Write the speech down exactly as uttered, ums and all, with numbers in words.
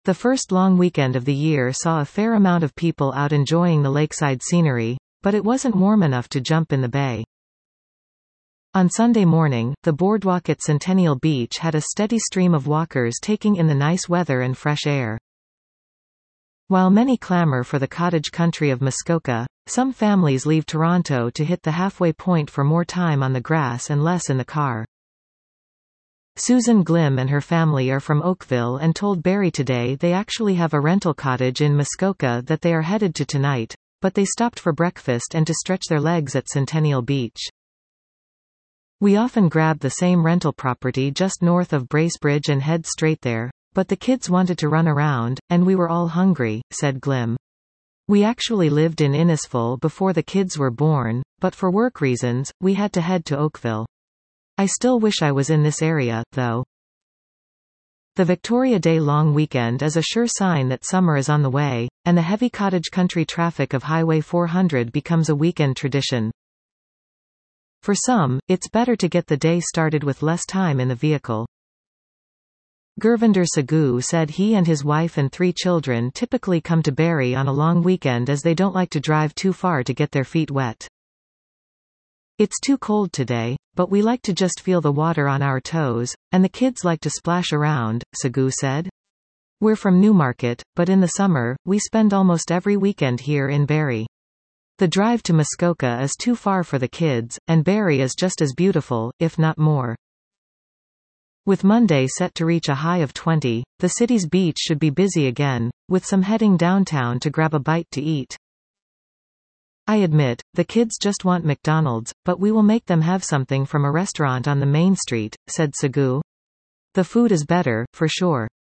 The first long weekend of the year saw a fair amount of people out enjoying the lakeside scenery, but it wasn't warm enough to jump in the bay. On Sunday morning, the boardwalk at Centennial Beach had a steady stream of walkers taking in the nice weather and fresh air. While many clamor for the cottage country of Muskoka, some families leave Toronto to hit the halfway point for more time on the grass and less in the car. Susan Glim and her family are from Oakville and told Barrie Today they actually have a rental cottage in Muskoka that they are headed to tonight, but they stopped for breakfast and to stretch their legs at Centennial Beach. We often grab the same rental property just north of Bracebridge and head straight there, but the kids wanted to run around, and we were all hungry, said Glim. We actually lived in Innisfil before the kids were born, but for work reasons, we had to head to Oakville. I still wish I was in this area, though. The Victoria Day long weekend is a sure sign that summer is on the way, and the heavy cottage country traffic of Highway four hundred becomes a weekend tradition. For some, it's better to get the day started with less time in the vehicle. Gurvinder Sagu said he and his wife and three children typically come to Barrie on a long weekend as they don't like to drive too far to get their feet wet. It's too cold today, but we like to just feel the water on our toes, and the kids like to splash around, Sagu said. We're from Newmarket, but in the summer, we spend almost every weekend here in Barrie. The drive to Muskoka is too far for the kids, and Barrie is just as beautiful, if not more. With Monday set to reach a high of twenty, the city's beach should be busy again, with some heading downtown to grab a bite to eat. I admit, the kids just want McDonald's, but we will make them have something from a restaurant on the main street, said Sagu. The food is better, for sure.